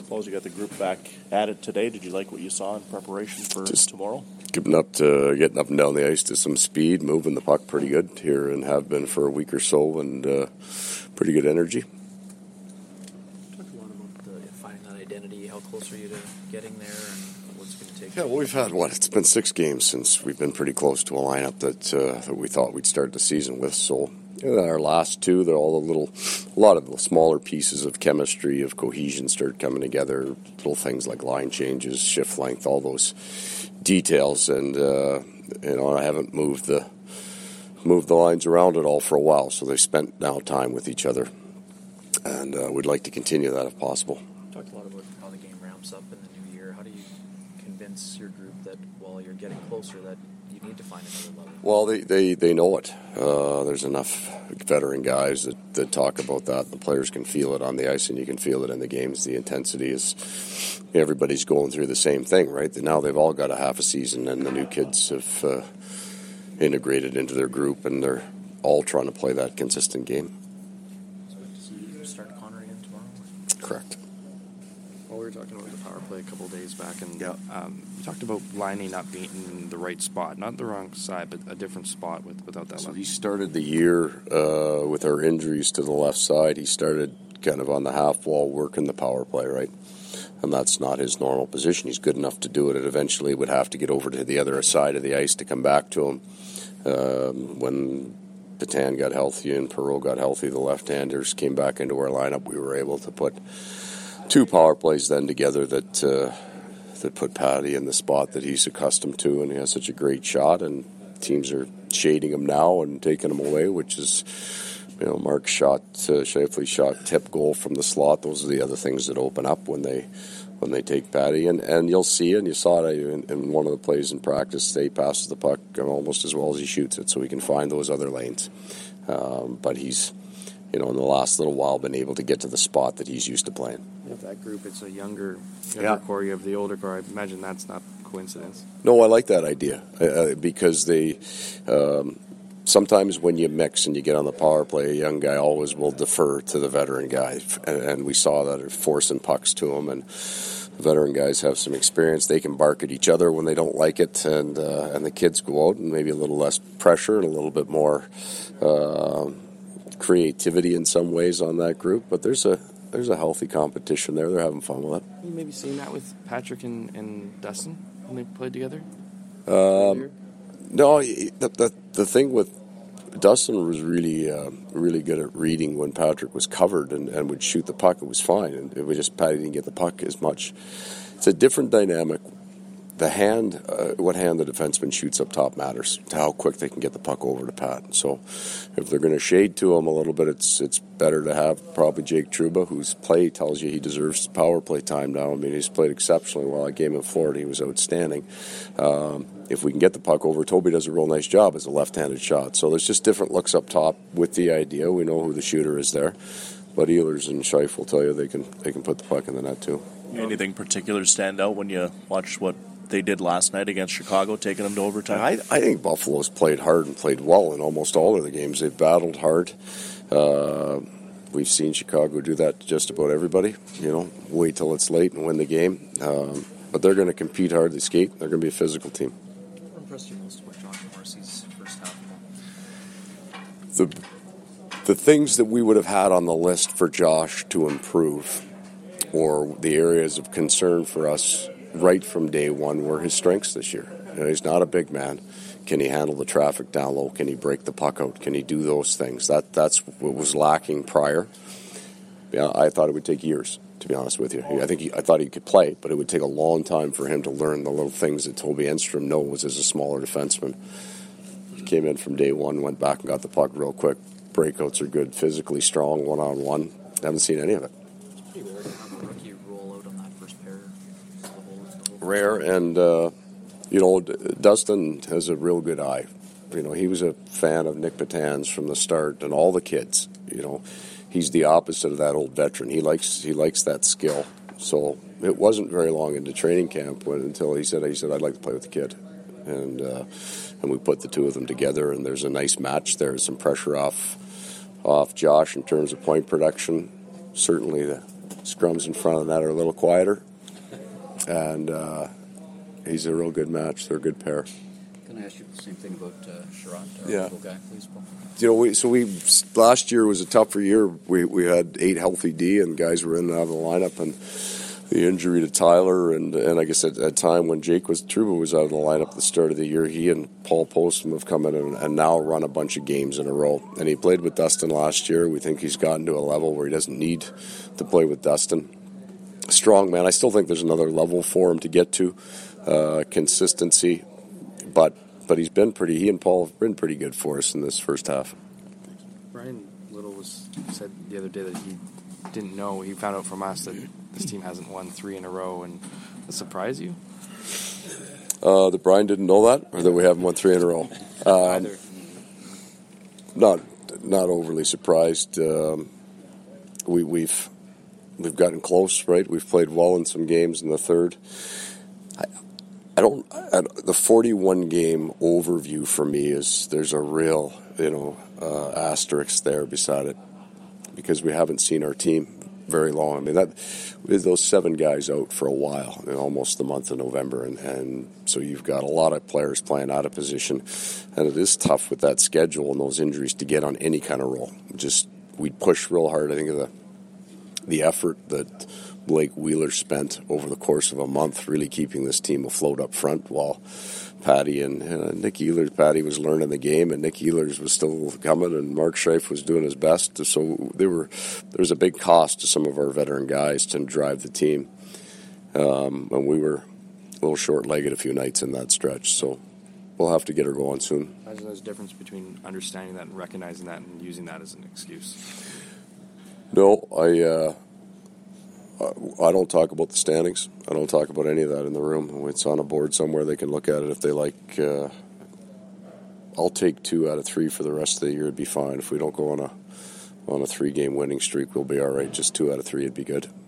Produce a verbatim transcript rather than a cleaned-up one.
suppose you got the group back at it today. Did you like what you saw in preparation for Just tomorrow? Getting up to getting up and down the ice to some speed, moving the puck pretty good here, and have been for a week or so, and uh, pretty good energy. Talk a lot about the, finding that identity. How close are you to getting there, and what's going to take? Yeah, well, we've had what? It's been six games since we've been pretty close to a lineup that uh, that we thought we'd start the season with. So. You know, our last two, they're all a little, a lot of the smaller pieces of chemistry, of cohesion start coming together. Little things like line changes, shift length, all those details. And uh, you know, I haven't moved the moved the lines around at all for a while, so they've spent now time with each other, and uh, we'd like to continue that if possible. You talked a lot about how the game ramps up in the new year. How do you convince your group that while you're getting closer, that you need to find another level? Well, they, they, they know it. Uh, there's enough veteran guys that, that talk about that. The players can feel it on the ice, and you can feel it in the games. The intensity is, everybody's going through the same thing, right? Now they've all got a half a season, and the new kids have uh, integrated into their group, and they're all trying to play that consistent game. So to see you start Connor again tomorrow? Correct. Well, we were talking about the power play a couple of days back, and yeah. um, you talked about lining up being in the right spot, not the wrong side, but a different spot with, without that. So left. he started the year uh, with our injuries to the left side. He started kind of on the half wall working the power play, right? And that's not his normal position. He's good enough to do it. It eventually would have to get over to the other side of the ice to come back to him. Um, when Patan got healthy and Perreault got healthy, the left-handers came back into our lineup. We were able to put two power plays then together that uh, that put Patty in the spot that he's accustomed to, and he has such a great shot, and teams are shading him now and taking him away, which is, you know, Mark's shot, uh, Scheifele's shot, tip goal from the slot. Those are the other things that open up when they when they take Patty, and, and you'll see it, and you saw it in, in one of the plays in practice. They passes the puck almost as well as he shoots it, so he can find those other lanes. Um, but he's, you know, in the last little while been able to get to the spot that he's used to playing. With that group, it's a younger, younger Yeah. core. You have the older core. I imagine that's not coincidence. No, I like that idea uh, because they um, sometimes when you mix and you get on the power play, a young guy always will defer to the veteran guy, and, and we saw that forcing pucks to him. And the veteran guys have some experience; they can bark at each other when they don't like it, and uh, and the kids go out and maybe a little less pressure and a little bit more uh, creativity in some ways on that group. But there's a There's a healthy competition there. They're having fun with it. You maybe seen that with Patrick and, and Dustin when they played together? Um, no, the, the the thing with Dustin was really uh, really good at reading when Patrick was covered and, and would shoot the puck. It was fine, and it was just Patty didn't get the puck as much. It's a different dynamic. The hand, uh, what hand the defenseman shoots up top matters to how quick they can get the puck over to Pat. So if they're going to shade to him a little bit, it's it's better to have probably Jake Trouba, whose play tells you he deserves power play time now. I mean, he's played exceptionally well. That game in Florida, he was outstanding. Um, if we can get the puck over, Toby does a real nice job as a left-handed shot. So there's just different looks up top with the idea. We know who the shooter is there. But Ehlers and Scheif will tell you they can they can put the puck in the net too. Anything particular stand out when you watch what they did last night against Chicago, taking them to overtime? I, I think Buffalo's played hard and played well in almost all of the games. They've battled hard. Uh, we've seen Chicago do that to just about everybody. You know, wait till it's late and win the game. Um, but they're going to compete hard. They skate. They're going to be a physical team. What impressed you most about Josh Morrissey's first half? The the things that we would have had on the list for Josh to improve, or the areas of concern for us right from day one, were his strengths this year. You know, he's not a big man. Can he handle the traffic down low? Can he break the puck out? Can he do those things? That that's what was lacking prior. Yeah, I thought it would take years, to be honest with you. I think he, I thought he could play, but it would take a long time for him to learn the little things that Toby Enstrom knows as a smaller defenseman. He came in from day one, went back and got the puck real quick. Breakouts are good, physically strong, one-on-one. Haven't seen any of it. It's pretty rare to have a rookie roll out on that first pair. The whole, the whole Rare, and, uh, you know, Dustin has a real good eye. You know, he was a fan of Nick Patan's from the start, and all the kids, you know. He's the opposite of that old veteran. He likes he likes that skill. So it wasn't very long into training camp when, until he said, he said, I'd like to play with the kid. And uh, and we put the two of them together, and there's a nice match there. Some pressure off off Josh in terms of point production. Certainly the scrums in front of that are a little quieter. And uh, he's a real good match. They're a good pair. Can I ask you the same thing about uh, Sherratt, our Yeah. local guy, please, Paul? You know, we, so we last year was a tougher year. We we had eight healthy D, and guys were in and out of the lineup, and the injury to Tyler, and and I guess at a time when Jake was Trouba was out of the lineup at the start of the year, he and Paul Postum have come in and, and now run a bunch of games in a row. And he played with Dustin last year. We think he's gotten to a level where he doesn't need to play with Dustin. Strong man. I still think there's another level for him to get to, uh, consistency, but. But he's been pretty. He and Paul have been pretty good for us in this first half. Brian Little was said the other day that he didn't know. He found out from us that this team hasn't won three in a row, and that surprised you? Uh, that Brian didn't know that, or that we haven't won three in a row. Um, Either. not not overly surprised. Um, we, we've we've gotten close, right? We've played well in some games in the third. I, I don't. I, the forty-one game overview for me is there's a real, you know, uh, asterisk there beside it because we haven't seen our team very long. I mean, that with those seven guys out for a while, you know, almost the month of November, and, and so you've got a lot of players playing out of position, and it is tough with that schedule and those injuries to get on any kind of roll. Just we push real hard. I think of the the effort that Blake Wheeler spent over the course of a month really keeping this team afloat up front while Patty and uh, Nick Ehlers, Patty was learning the game and Nick Ehlers was still coming and Mark Scheif was doing his best. So they were, there was a big cost to some of our veteran guys to drive the team. Um, and we were a little short-legged a few nights in that stretch. So we'll have to get her going soon. Imagine there's a difference between understanding that and recognizing that and using that as an excuse. No, I... Uh, I don't talk about the standings. I don't talk about any of that in the room. It's on a board somewhere. They can look at it if they like. Uh, I'll take two out of three for the rest of the year. It'd be fine. If we don't go on a on a three-game winning streak, we'll be all right. Just two out of three would be good.